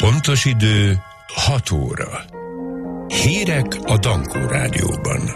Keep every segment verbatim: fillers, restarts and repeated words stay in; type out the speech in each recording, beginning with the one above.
Pontos idő hat óra. Hírek a Dankó Rádióban.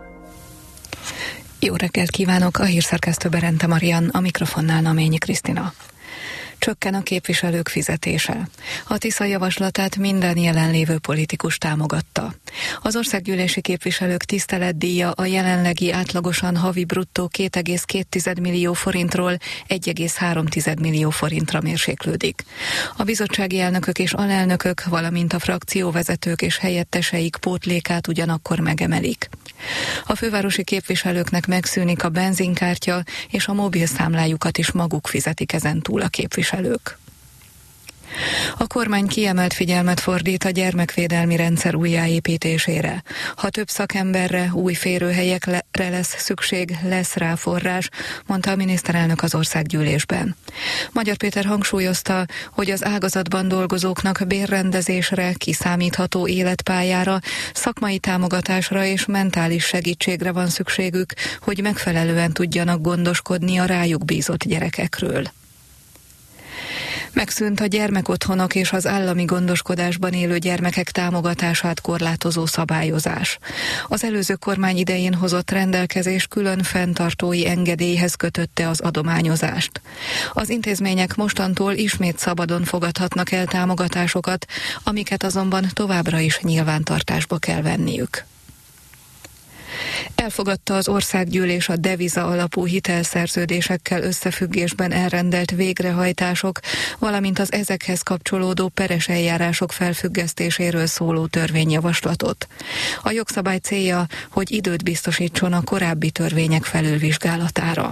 Jó reggelt kívánok, a hírszerkesztő Berente Marian, a mikrofonnál Naményi Krisztina. Csökken a képviselők fizetése. A Tisza javaslatát minden jelenlévő politikus támogatta. Az országgyűlési képviselők tiszteletdíja a jelenlegi átlagosan havi bruttó két egész két millió forintról egy egész három millió forintra mérséklődik. A bizottsági elnökök és alelnökök, valamint a frakcióvezetők és helyetteseik pótlékát ugyanakkor megemelik. A fővárosi képviselőknek megszűnik a benzinkártya, és a mobilszámlájukat is maguk fizetik ezen túl a képviselők. A kormány kiemelt figyelmet fordít a gyermekvédelmi rendszer újjáépítésére. Ha több szakemberre, új férőhelyekre lesz szükség, lesz rá forrás, mondta a miniszterelnök az országgyűlésben. Magyar Péter hangsúlyozta, hogy az ágazatban dolgozóknak bérrendezésre, kiszámítható életpályára, szakmai támogatásra és mentális segítségre van szükségük, hogy megfelelően tudjanak gondoskodni a rájuk bízott gyerekekről. Megszűnt a gyermekotthonok és az állami gondoskodásban élő gyermekek támogatását korlátozó szabályozás. Az előző kormány idején hozott rendelkezés külön fenntartói engedélyhez kötötte az adományozást. Az intézmények mostantól ismét szabadon fogadhatnak el támogatásokat, amiket azonban továbbra is nyilvántartásba kell venniük. Elfogadta az országgyűlés a deviza alapú hitelszerződésekkel összefüggésben elrendelt végrehajtások, valamint az ezekhez kapcsolódó peres eljárások felfüggesztéséről szóló törvényjavaslatot. A jogszabály célja, hogy időt biztosítson a korábbi törvények felülvizsgálatára.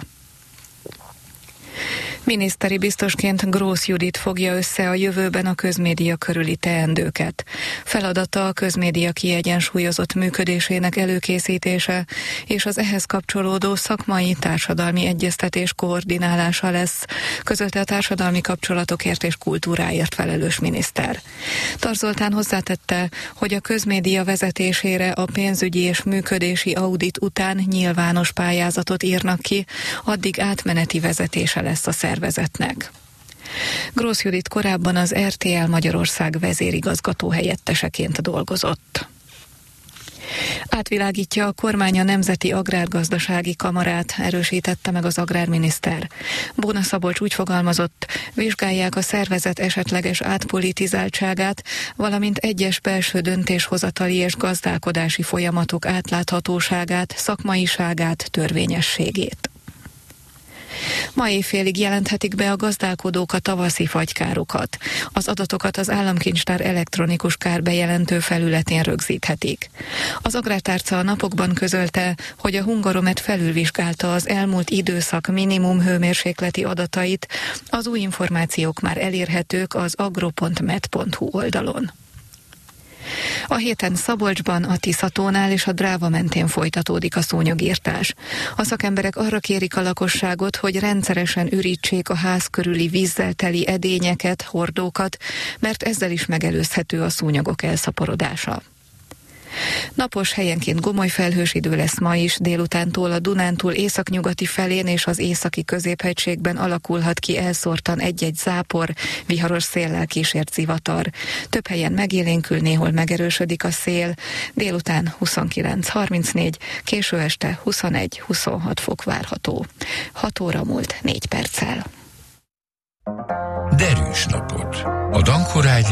Miniszteri biztosként Grósz Judit fogja össze a jövőben a közmédia körüli teendőket. Feladata a közmédia kiegyensúlyozott működésének előkészítése és az ehhez kapcsolódó szakmai társadalmi egyeztetés koordinálása lesz, közölte a társadalmi kapcsolatokért és kultúráért felelős miniszter. Tarz Zoltán hozzátette, hogy a közmédia vezetésére a pénzügyi és működési audit után nyilvános pályázatot írnak ki, addig átmeneti vezetése lesz a szervezetnek. Grósz Judit korábban az er té el Magyarország vezérigazgató helyetteseként dolgozott. Átvilágítja a kormány a Nemzeti Agrárgazdasági Kamarát, erősítette meg az agrárminiszter. Bóna Szabolcs úgy fogalmazott, vizsgálják a szervezet esetleges átpolitizáltságát, valamint egyes belső döntéshozatali és gazdálkodási folyamatok átláthatóságát, szakmaiságát, törvényességét. Ma éjfélig jelenthetik be a gazdálkodók a tavaszi fagykárokat. Az adatokat az államkincstár elektronikus kárbejelentő felületén rögzíthetik. Az Agrártárca a napokban közölte, hogy a Hungaromet felülvizsgálta az elmúlt időszak minimum hőmérsékleti adatait, az új információk már elérhetők az agro pont med pont hu oldalon. A héten Szabolcsban, a Tiszatónál és a Dráva mentén folytatódik a szúnyogirtás. A szakemberek arra kérik a lakosságot, hogy rendszeresen ürítsék a ház körüli vízzel teli edényeket, hordókat, mert ezzel is megelőzhető a szúnyogok elszaporodása. Napos, helyenként gomoly felhős idő lesz ma is, délutántól a Dunántúl északnyugati felén és az északi középhegységben alakulhat ki elszórtan egy-egy zápor, viharos széllel kísért zivatar. Több helyen megélénkül, néhol megerősödik a szél, délután huszonkilenc harmincnégy, késő este huszonegy huszonhat fok várható. hat óra múlt négy perccel. Derűs napot. A Dankó Rádió